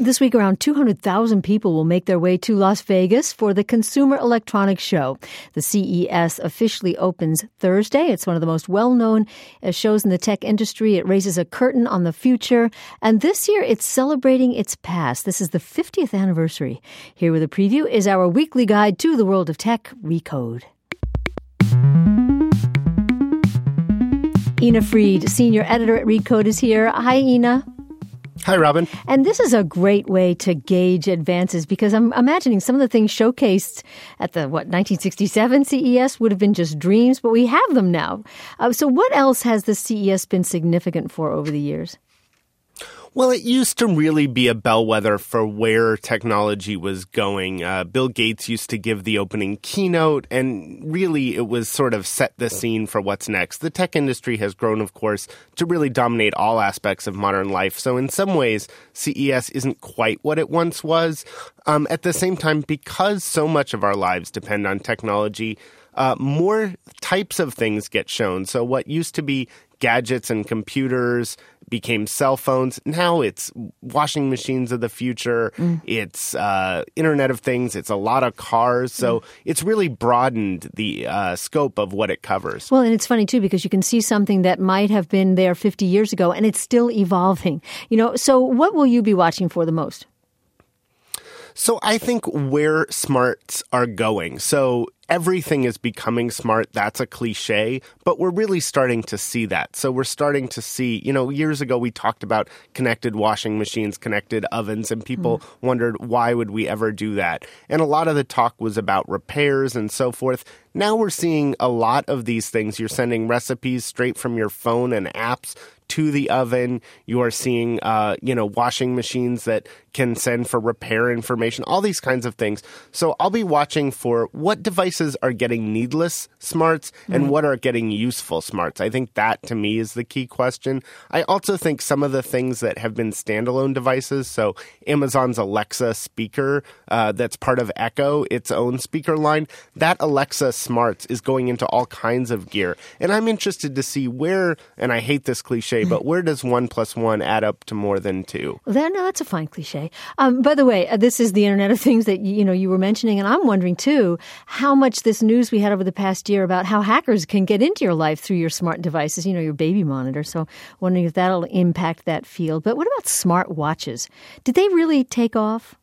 This week, around 200,000 people will make their way to Las Vegas for the Consumer Electronics Show. The CES officially opens Thursday. It's one of the most well-known shows in the tech industry. It raises a curtain on the future. And this year, it's celebrating its past. This is the 50th anniversary. Here with a preview is our weekly guide to the world of tech, Recode. Ina Fried, senior editor at Recode, is here. Hi, Ina. Hi, Robin. And this is a great way to gauge advances because I'm imagining some of the things showcased at the, 1967 CES would have been just dreams, but we have them now. So what else has the CES been significant for over the years? Well, it used to really be a bellwether for where technology was going. Bill Gates used to give the opening keynote, and really it was sort of set the scene for what's next. The tech industry has grown, of course, to really dominate all aspects of modern life. So in some ways, CES isn't quite what it once was. At the same time, because so much of our lives depend on technology, more types of things get shown. So what used to be gadgets and computers became cell phones. Now it's washing machines of the future. It's Internet of Things. It's a lot of cars. So it's really broadened the scope of what it covers. Well, and it's funny, too, because you can see something that might have been there 50 years ago, and it's still evolving. So what will you be watching for the most? So I think where smarts are going. So everything is becoming smart. That's a cliche, but we're really starting to see that. So we're starting to see, years ago we talked about connected washing machines, connected ovens, and people wondered, why would we ever do that? And a lot of the talk was about repairs and so forth. Now we're seeing a lot of these things. You're sending recipes straight from your phone and apps to the oven. You are seeing, washing machines that can send for repair information, all these kinds of things. So I'll be watching for what devices are getting needless smarts and what are getting useful smarts. I think that, to me, is the key question. I also think some of the things that have been standalone devices, so Amazon's Alexa speaker that's part of Echo, its own speaker line, that Alexa smarts is going into all kinds of gear. And I'm interested to see where, and I hate this cliche, but where does 1 + 1 add up to more than 2? No, that's a fine cliche. By the way, this is the Internet of Things that you were mentioning, and I'm wondering too how much this news we had over the past year about how hackers can get into your life through your smart devices, your baby monitor. So wondering if that'll impact that field. But what about smart watches? Did they really take off?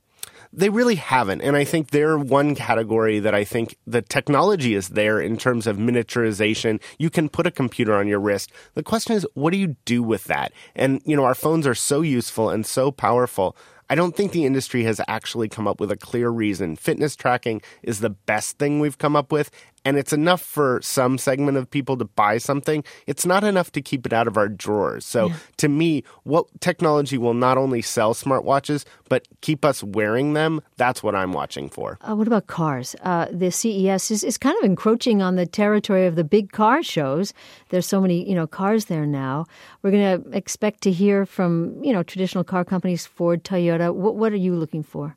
They really haven't. And I think they're one category that I think the technology is there in terms of miniaturization. You can put a computer on your wrist. The question is, what do you do with that? And, our phones are so useful and so powerful. I don't think the industry has actually come up with a clear reason. Fitness tracking is the best thing we've come up with, and it's enough for some segment of people to buy something. It's not enough to keep it out of our drawers. So to me, what technology will not only sell smartwatches, but keep us wearing them, that's what I'm watching for. What about cars? The CES is kind of encroaching on the territory of the big car shows. There's so many, cars there now. We're going to expect to hear from, traditional car companies, Ford, Toyota. What are you looking for?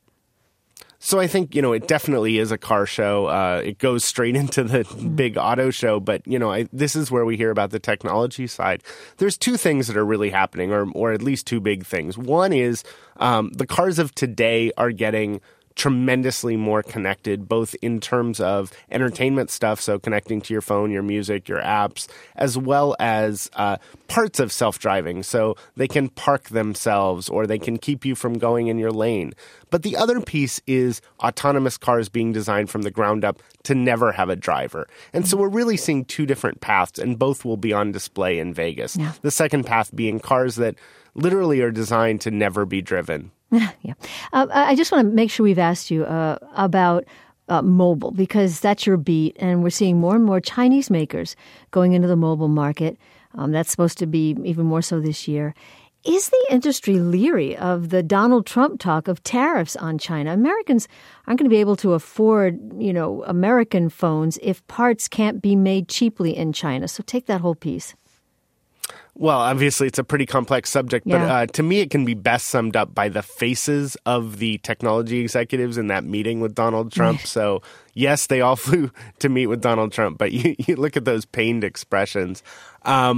So I think, it definitely is a car show. It goes straight into the big auto show. But, this is where we hear about the technology side. There's two things that are really happening, or at least two big things. One is the cars of today are getting tremendously more connected, both in terms of entertainment stuff, so connecting to your phone, your music, your apps, as well as parts of self-driving. So they can park themselves or they can keep you from going in your lane. But the other piece is autonomous cars being designed from the ground up to never have a driver. And so we're really seeing two different paths, and both will be on display in Vegas. Yeah. The second path being cars that literally are designed to never be driven. Yeah. I just want to make sure we've asked you about mobile, because that's your beat, and we're seeing more and more Chinese makers going into the mobile market. That's supposed to be even more so this year. Is the industry leery of the Donald Trump talk of tariffs on China? Americans aren't going to be able to afford, American phones if parts can't be made cheaply in China. So take that whole piece. Well, obviously, it's a pretty complex subject, but to me, it can be best summed up by the faces of the technology executives in that meeting with Donald Trump. So, yes, they all flew to meet with Donald Trump, but you look at those pained expressions.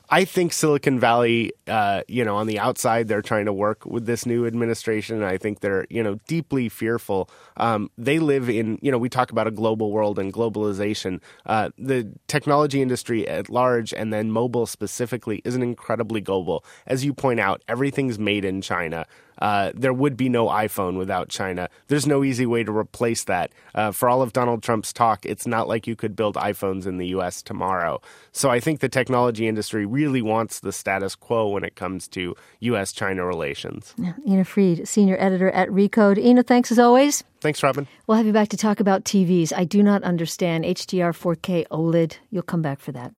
I think Silicon Valley, on the outside, they're trying to work with this new administration. And I think they're, deeply fearful. They live in, we talk about a global world and globalization. The technology industry at large, and then mobile specifically, is an incredibly global. As you point out, everything's made in China. There would be no iPhone without China. There's no easy way to replace that. For all of Donald Trump's talk, it's not like you could build iPhones in the U.S. tomorrow. So I think the technology industry really wants the status quo when it comes to U.S.-China relations. Ina Fried, senior editor at Recode. Ina, thanks as always. Thanks, Robin. We'll have you back to talk about TVs. I do not understand HDR 4K OLED. You'll come back for that.